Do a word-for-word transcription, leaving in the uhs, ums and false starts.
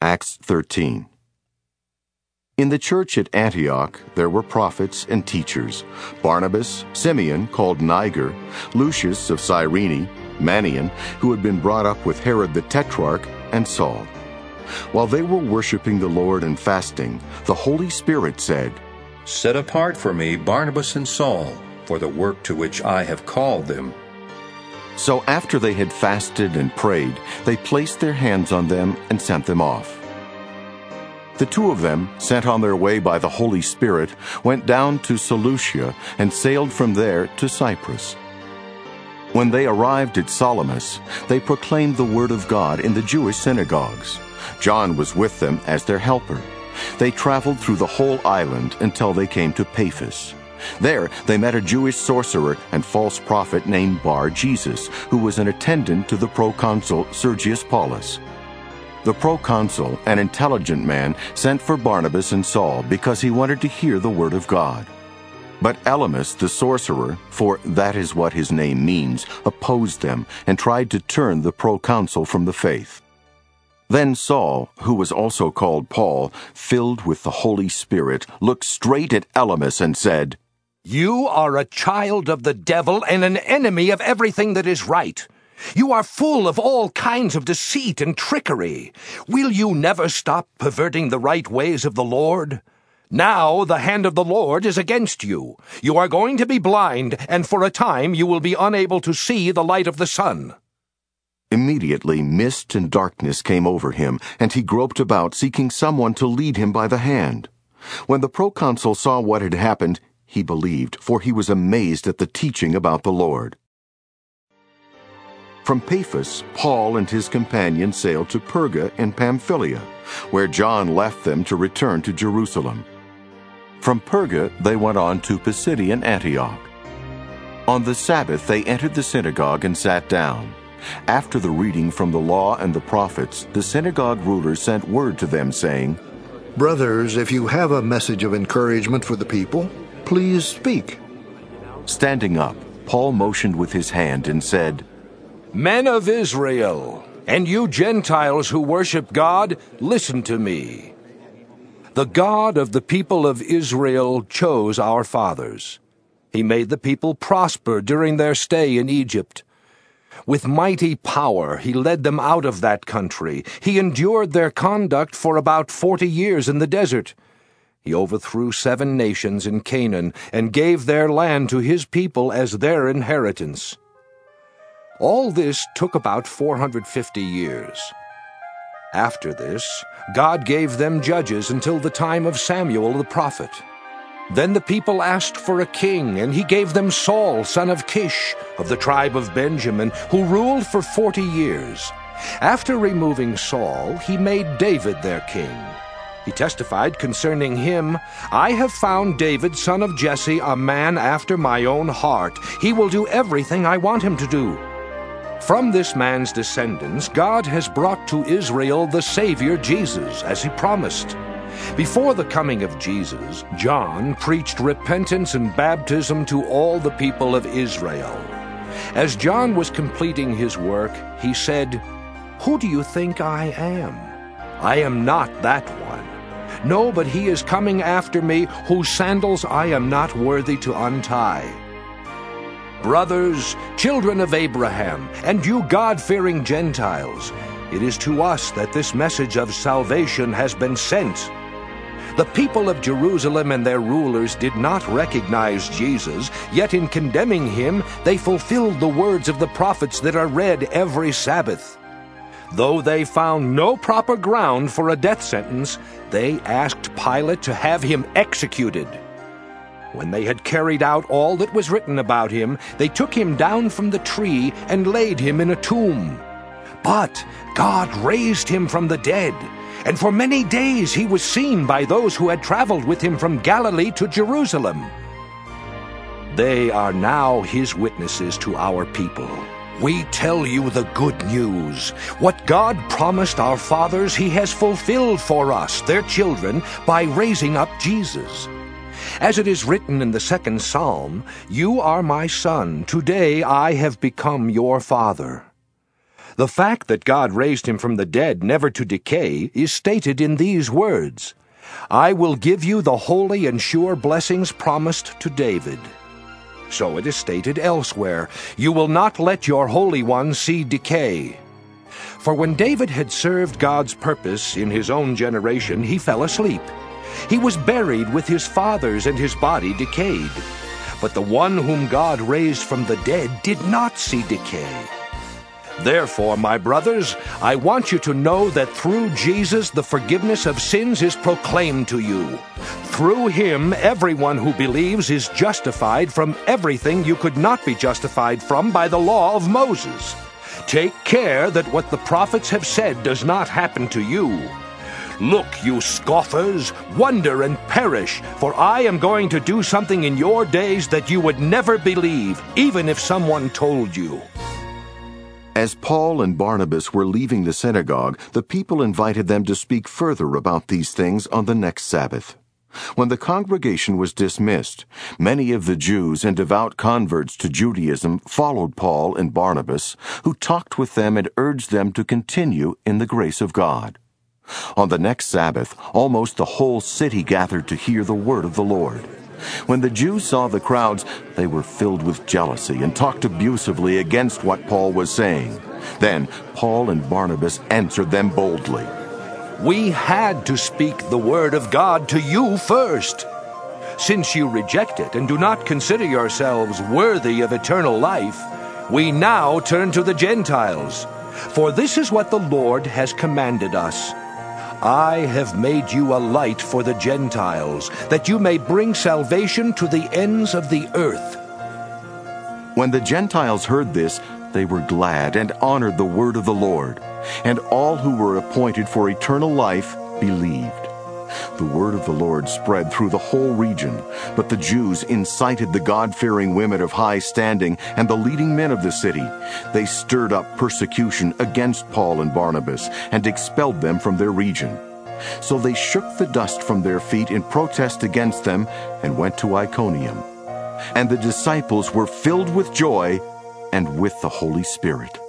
Acts thirteen. In the church at Antioch there were prophets and teachers, Barnabas, Simeon called Niger, Lucius of Cyrene, Manaen, who had been brought up with Herod the Tetrarch, and Saul. While they were worshiping the Lord and fasting, the Holy Spirit said, "Set apart for me Barnabas and Saul for the work to which I have called them." So after they had fasted and prayed, they placed their hands on them and sent them off. The two of them, sent on their way by the Holy Spirit, went down to Seleucia and sailed from there to Cyprus. When they arrived at Salamis, they proclaimed the word of God in the Jewish synagogues. John was with them as their helper. They traveled through the whole island until they came to Paphos. There they met a Jewish sorcerer and false prophet named Bar-Jesus, who was an attendant to the proconsul Sergius Paulus. The proconsul, an intelligent man, sent for Barnabas and Saul because he wanted to hear the word of God. But Elymas the sorcerer, for that is what his name means, opposed them and tried to turn the proconsul from the faith. Then Saul, who was also called Paul, filled with the Holy Spirit, looked straight at Elymas and said, "You are a child of the devil and an enemy of everything that is right. You are full of all kinds of deceit and trickery. Will you never stop perverting the right ways of the Lord? Now the hand of the Lord is against you. You are going to be blind, and for a time you will be unable to see the light of the sun." Immediately mist and darkness came over him, and he groped about, seeking someone to lead him by the hand. When the proconsul saw what had happened, he believed, for he was amazed at the teaching about the Lord. From Paphos, Paul and his companions sailed to Perga in Pamphylia, where John left them to return to Jerusalem. From Perga they went on to Pisidian Antioch. On the Sabbath they entered the synagogue and sat down. After the reading from the law and the prophets, the synagogue rulers sent word to them, saying, "Brothers, if you have a message of encouragement for the people, please speak." Standing up, Paul motioned with his hand and said, "Men of Israel, and you Gentiles who worship God, listen to me. The God of the people of Israel chose our fathers. He made the people prosper during their stay in Egypt. With mighty power he led them out of that country. He endured their conduct for about forty years in the desert. He overthrew seven nations in Canaan and gave their land to his people as their inheritance. All this took about four hundred fifty years. After this, God gave them judges until the time of Samuel the prophet. Then the people asked for a king, and he gave them Saul, son of Kish, of the tribe of Benjamin, who ruled for forty years. After removing Saul, he made David their king. He testified concerning him, "I have found David, son of Jesse, a man after my own heart. He will do everything I want him to do." From this man's descendants, God has brought to Israel the Savior Jesus, as he promised. Before the coming of Jesus, John preached repentance and baptism to all the people of Israel. As John was completing his work, he said, "Who do you think I am? I am not that one. No, but he is coming after me, whose sandals I am not worthy to untie. Brothers, children of Abraham, and you God-fearing Gentiles, it is to us that this message of salvation has been sent. The people of Jerusalem and their rulers did not recognize Jesus, yet in condemning him they fulfilled the words of the prophets that are read every Sabbath. Though they found no proper ground for a death sentence, they asked Pilate to have him executed. When they had carried out all that was written about him, they took him down from the tree and laid him in a tomb. But God raised him from the dead, and for many days he was seen by those who had traveled with him from Galilee to Jerusalem. They are now his witnesses to our people. We tell you the good news. What God promised our fathers, he has fulfilled for us, their children, by raising up Jesus. As it is written in the second psalm, "You are my son, today I have become your father." The fact that God raised him from the dead never to decay is stated in these words, "I will give you the holy and sure blessings promised to David." So it is stated elsewhere, "You will not let your Holy One see decay." For when David had served God's purpose in his own generation, he fell asleep. He was buried with his fathers, and his body decayed. But the one whom God raised from the dead did not see decay. Therefore, my brothers, I want you to know that through Jesus the forgiveness of sins is proclaimed to you. Through him, everyone who believes is justified from everything you could not be justified from by the law of Moses. Take care that what the prophets have said does not happen to you. Look, you scoffers, wonder and perish, for I am going to do something in your days that you would never believe, even if someone told you. As Paul and Barnabas were leaving the synagogue, the people invited them to speak further about these things on the next Sabbath. When the congregation was dismissed, many of the Jews and devout converts to Judaism followed Paul and Barnabas, who talked with them and urged them to continue in the grace of God. On the next Sabbath, almost the whole city gathered to hear the word of the Lord. When the Jews saw the crowds, they were filled with jealousy and talked abusively against what Paul was saying. Then Paul and Barnabas answered them boldly. We had to speak the word of God to you first. Since you reject it and do not consider yourselves worthy of eternal life, we now turn to the Gentiles. For this is what the Lord has commanded us. I have made you a light for the Gentiles, that you may bring salvation to the ends of the earth. When the Gentiles heard this, they were glad and honored the word of the Lord, and all who were appointed for eternal life believed. The word of the Lord spread through the whole region, but the Jews incited the God-fearing women of high standing and the leading men of the city. They stirred up persecution against Paul and Barnabas and expelled them from their region. So they shook the dust from their feet in protest against them and went to Iconium. And the disciples were filled with joy and with the Holy Spirit.